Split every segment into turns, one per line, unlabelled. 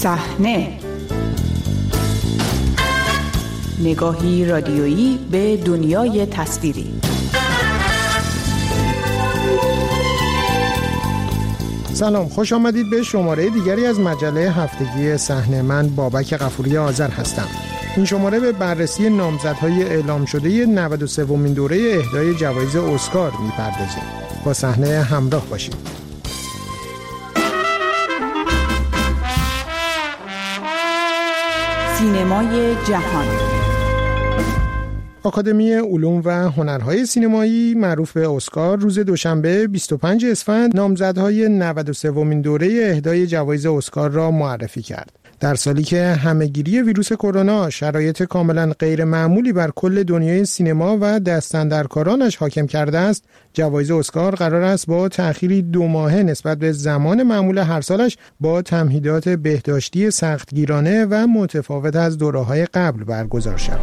صحنه، نگاهی رادیویی به دنیای تصویری.
سلام، خوش آمدید به شماره دیگری از مجله هفتگی صحنه. من بابک غفوری آذر هستم. این شماره به بررسی نامزدهای اعلام شده 93مین دوره اهدای جوایز اسکار می‌پردازیم. با صحنه همراه باشید.
سینمای جهان.
آکادمی علوم و هنرهای سینمایی معروف به اسکار روز دوشنبه 25 اسفند نامزدهای 93مین دوره اهدای جوایز اسکار را معرفی کرد. در سالی که همه‌گیری ویروس کرونا شرایط کاملا غیر معمولی بر کل دنیای سینما و دستاندرکارانش حاکم کرده است، جوایز اسکار قرار است با تأخیری 2 ماهه نسبت به زمان معمول هر سالش با تمهیدات بهداشتی سختگیرانه و متفاوت از دوره‌های قبل برگزار شود.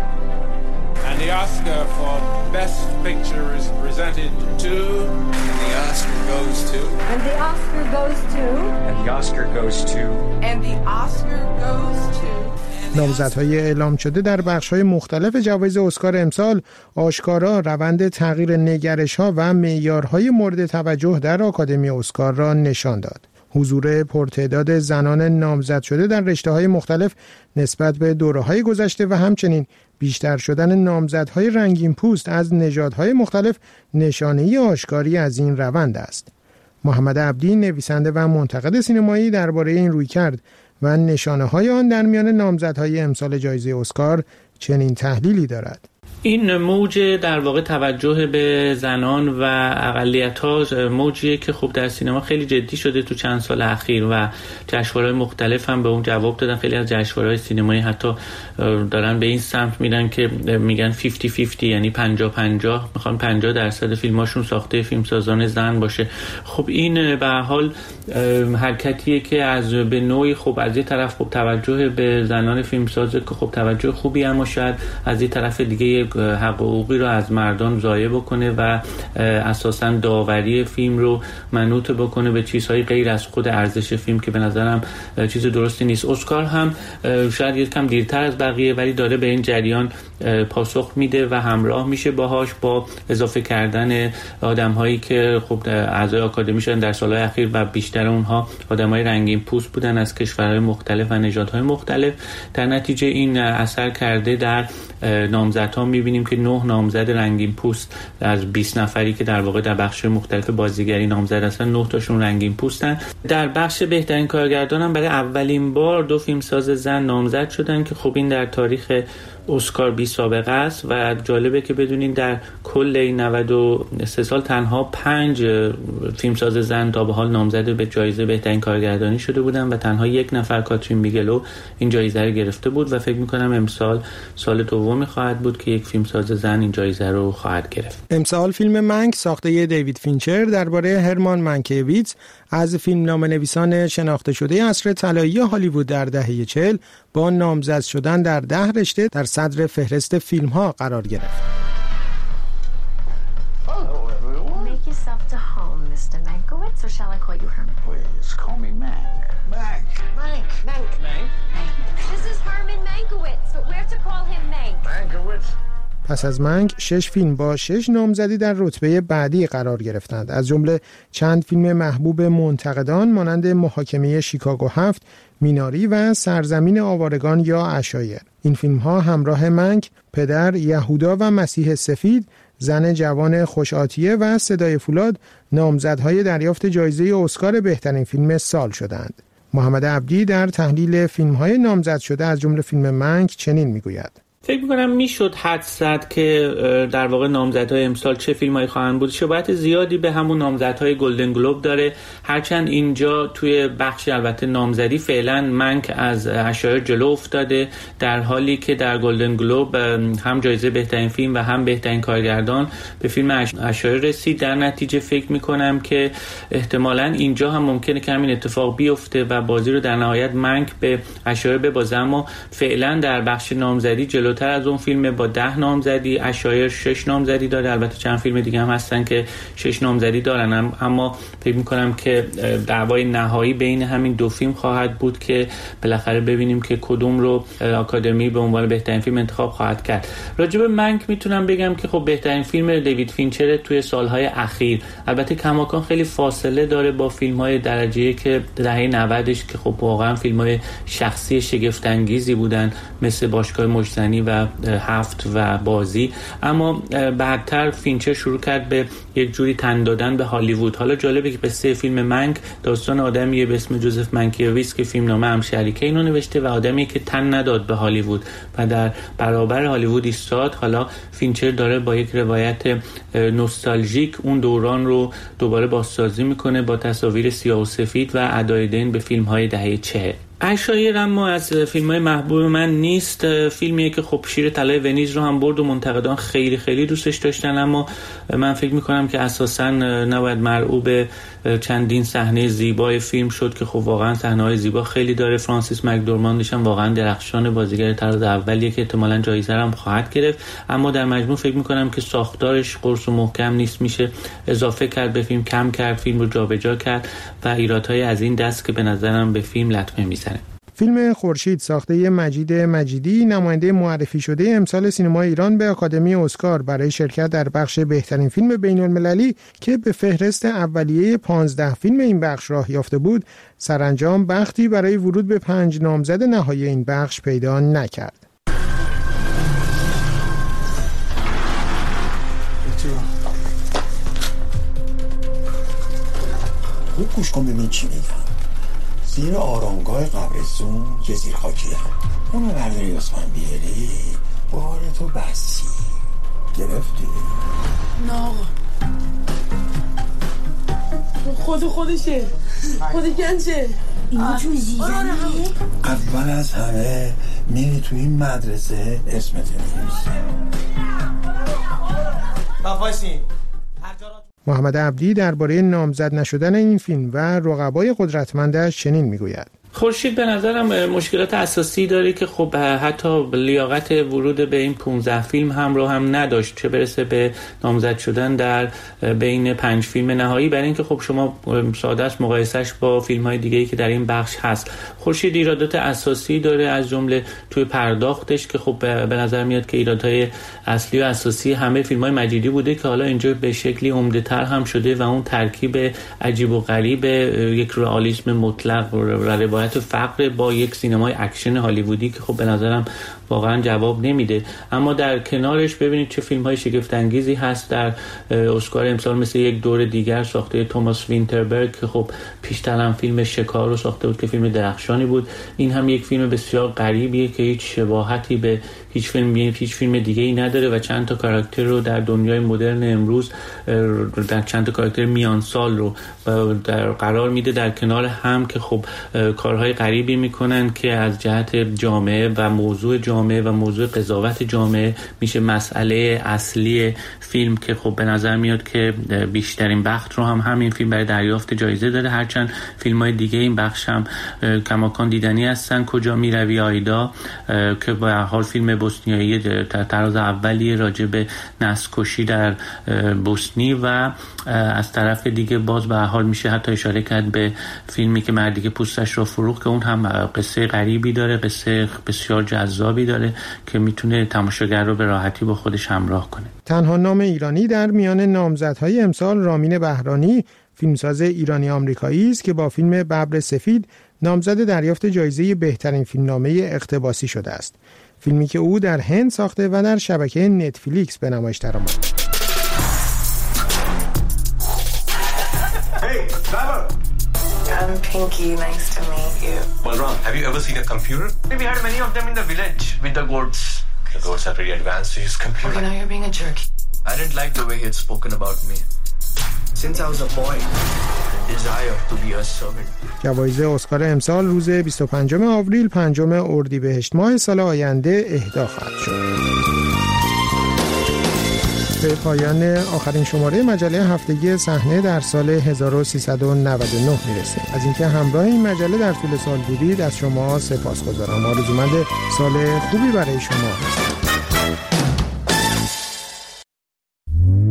And the Oscar for Best Picture is presented to, and the Oscar goes to,
and the Oscar goes to,
and the Oscar goes to,
and the Oscar goes to.
نامزدهای اعلام شده در بخش‌های مختلف جوایز اسکار امسال آشکارا روند تغییر نگرش‌ها و معیارهای مورد توجه در آکادمی اسکار را نشان داد. حضور پرتعداد زنان نامزد شده در رشته‌های مختلف نسبت به دوره‌های گذشته و همچنین بیشتر شدن نامزدهای رنگین پوست از نژادهای مختلف نشانه‌ای آشکاری از این روند است. محمد عبدی، نویسنده و منتقد سینمایی، درباره این رویکرد و نشانه‌های آن در میان نامزدهای امسال جایزه اسکار چنین تحلیلی دارد.
این موج در واقع توجه به زنان و اقلیت‌ها موجیه که خب در سینما خیلی جدی شده تو چند سال اخیر و جشنواره‌های مختلف هم به اون جواب دادن. خیلی از جشنواره‌های سینمایی حتی دارن به این سمت میرن که میگن 50-50، یعنی 50-50، میخوان 50% فیلماشون ساخته فیلمسازان زن باشه. خب این به هر حال حرکتیه که از به نوعی خب از یه طرف خب توجه به زنان فیلمسازه که خب توجه خوبی، اما شاید از یه طرف دیگه حقوقی رو از مردان ضایع بکنه و اساساً داوری فیلم رو منوط بکنه به چیزهای غیر از خود ارزش فیلم که به نظرم چیز درستی نیست. اسکار هم شاید یکم دیرتر از بقیه ولی داره به این جریان پاسخ میده و همراه میشه باهاش با اضافه کردن آدم‌هایی که خب اعضای آکادمی شدن در سال‌های اخیر و بیشتر اونها آدم‌های رنگین پوست بودن از کشورهای مختلف و نژادهای مختلف. در نتیجه این اثر کرده در نامزدها. می‌بینیم که 9 نامزد رنگین پوست از 20 نفری که در واقع در بخش مختلف بازیگری نامزد هستن 9 تاشون رنگین پوستن. در بخش بهترین کارگردان هم برای اولین بار 2 فیلمساز زن نامزد شدن که خب این در تاریخ اسکار بی سابقه است و جالبه که بدونین در کل این 93 سال تنها 5 فیلمساز زن تا به حال نامزد به جایزه بهترین کارگردانی شده بودن و تنها 1 نفر، کاترین بیگلو، این جایزه رو گرفته بود و فکر می‌کنم امسال سال دومی خواهد بود که یک فیلمساز زن این جایزه رو خواهد گرفت.
امسال فیلم منک ساخته دیوید فینچر درباره هرمان منکیویتز از فیلمنامه‌نویسان شناخته شده عصر طلایی هالیوود در دهه 40 با نامزد شدن در 10 رشته در صدر فهرست فیلم‌ها قرار گرفت.
Make yourself to home, Mr. Mankiewicz, or shall I call you Herman?
please call me Mank. Mank.
This is Herman Mankiewicz, but we're to call him Mank.
Mankiewicz.
پس از منک 6 فیلم با 6 نامزدی در رتبه بعدی قرار گرفتند، از جمله چند فیلم محبوب منتقدان مانند محاکمه شیکاگو 7، میناری و سرزمین آوارگان یا عشایر. این فیلم ها همراه منک، پدر، یهودا و مسیح سفید، زن جوان خوش‌آتیه و صدای فولاد نامزدهای دریافت جایزه اسکار بهترین فیلم سال شدند. محمد عبدی در تحلیل فیلم‌های نامزد شده از جمله فیلم منک چنین میگوید:
فکر می‌کنم میشد حدس زد که در واقع نامزدهای امسال چه فیلمایی خواهند بود. شباهت زیادی به همون نامزدهای گلدن گلوب داره، هرچند اینجا توی بخش البته نامزدی فعلا منک از عشایر جلو افتاده، در حالی که در گلدن گلوب هم جایزه بهترین فیلم و هم بهترین کارگردان به فیلم عشایر رسید. در نتیجه فکر می‌کنم که احتمالاً اینجا هم ممکنه که همین اتفاق بیفته و بازی رو در نهایت منک به عشایر ببازه، اما فعلا در بخش نامزدی جلو جلوتر از اون فیلم با 10 نامزدی. عشایر 6 نامزدی داره، البته چند فیلم دیگه هم هستن که 6 نامزدی دارن، اما فکر می‌کنم که دعوای نهایی بین همین دو فیلم خواهد بود که بالاخره ببینیم که کدوم رو آکادمی به عنوان بهترین فیلم انتخاب خواهد کرد. راجع به منک میتونم بگم که خب بهترین فیلم دیوید فینچر توی سالهای اخیر. البته کماکان خیلی فاصله داره با فیلم‌های درجه‌ای که دهه 90ش که خب واقعا فیلم‌های شخصی شگفت انگیزی بودن مثل باشگاه مجتنی و هفت و بازی، اما بعدتر فینچر شروع کرد به یک جوری تن دادن به هالیوود. حالا جالبه که قصه فیلم منک داستان آدمیه به اسم جوزف منکیویچ که فیلمنامه هم شریکه اینو نوشته و آدمی که تن نداد به هالیوود و در برابر هالیوود ایستاد. حالا فینچر داره با یک روایت نوستالژیک اون دوران رو دوباره بازسازی میکنه با تصاویر سیاه و سفید و ادای دین به فیلم‌های دهه 40. عشایر اما از فیلم‌های محبوب من نیست. فیلمیه که خب شیر طلای ونیز رو هم برد و منتقدان خیلی خیلی دوستش داشتن، اما من فکر می‌کنم که اساساً نباید مرعوب چندین صحنه زیبای فیلم شد که خب واقعاً صحنه‌های زیبا خیلی داره. فرانسیس مکدورماندش هم واقعاً درخشان، بازیگر طراز اولیه که احتمالاً جایزه هم خواهد گرفت، اما در مجموع فکر می‌کنم که ساختارش قرص و محکم نیست، میشه اضافه کرد به فیلم، کم کرد، فیلم رو جابجا کرد و ایرادهای از این دست که به نظرم به فیلم لطمه میزنه.
فیلم خورشید ساخته مجید مجیدی نماینده معرفی شده امسال سینمای ایران به آکادمی اسکار برای شرکت در بخش بهترین فیلم بین‌المللی که به فهرست اولیه 15 فیلم این بخش راه یافته بود، سرانجام بختی برای ورود به 5 نامزد نهایی این بخش پیدا نکرد.
خوب گوش کن ببین چی میگم. زیر آرامگاه قبرستون یه زیرخاکیه، اونو برداری اسمن بیاری بارتو بسی. گرفتی؟
نه آقا خودشه گنجه
اینو چون زیزنیه. اول از همه میری تو این مدرسه اسمت نمی‌نویسی.
تفاصیل محمد عبدی درباره نامزد نشدن این فیلم و رقبای قدرتمندش چنین میگوید:
خورشید به نظرم مشکلات اساسی داره که خب حتی لیاقت ورود به این 15 فیلم هم رو هم نداشت، چه برسه به نامزد شدن در بین 5 فیلم نهایی، برای اینکه خب شما ساده است مقایسهش با فیلم‌های دیگه‌ای که در این بخش هست. خورشید ایرادات اساسی داره، از جمله توی پرداختش که خب به نظر میاد که ایرادهای اصلی و اساسی همه فیلم‌های مجیدی بوده که حالا اینجا به شکلی عمده‌تر هم شده و اون ترکیب عجیب و غریب یک رئالیسم مطلق و روایت فقر با یک سینمای اکشن هالیوودی که خب به نظرم واقعا جواب نمیده. اما در کنارش ببینید چه فیلم‌های شگفت انگیزی هست در اسکار امسال، مثل یک دور دیگر ساخته توماس وینتربرگ که خب پیشتر هم فیلم شکار رو ساخته بود که فیلم درخشانی بود. این هم یک فیلم بسیار غریبیه که هیچ شباهتی به هیچ فیلم دیگه‌ای نداره و چند تا کاراکتر رو در دنیای مدرن امروز در چند تا کاراکتر میان سال رو در قرار میده در کنار هم که خب کارهای غریبی میکنن که از جهت جامعه و موضوع جامعه و موضوع قضاوت جامعه میشه مسئله اصلی فیلم که خب به نظر میاد که بیشترین بخت رو هم همین فیلم برای دریافت جایزه داره، هرچند فیلم‌های دیگه این بخش هم کماکان دیدنی هستن. کجا میروی آیدا که به هر حال فیلم بوسنیایی طراز اولیه راجع به نسل‌کشی در بوسنی و از طرف دیگه باز به هر حال میشه حتی اشاره کرد به فیلمی که مردی که پوستش رو فروخت که اون هم قصه غریبی داره، قصه بسیار جذابی داره که میتونه تماشاگر رو به راحتی با خودش همراه کنه.
تنها نام ایرانی در میان نامزدهای امسال رامین بهرانی، فیلمساز ایرانی آمریکایی است که با فیلم ببر سفید نامزد دریافت جایزه بهترین فیلمنامه اقتباسی شده است. فیلمی که او در هند ساخته و در شبکه نتفلیکس به نمایش درآمد.
Hey, Baba.
I'm Pinky. Nice to meet you.
What's wrong? Have you ever seen a computer?
We had many of them in the village with the goats.
The goats are pretty advanced to use computer.
Okay, now you're being a jerk.
I didn't like the way he had spoken about me. Since I was a boy, the desire to be a servant.
جوایز اسکار امسال روز 25 آوریل 5 اردیبهشت ماه سال آینده اهدا خواهد شد. به پایان آخرین شماره مجله هفتگی صحنه در سال 1399 میرسیم. از اینکه همراه این مجله در طول سال بودید از شما سپاسگزارم. آرزومند سال خوبی برای شما هستم.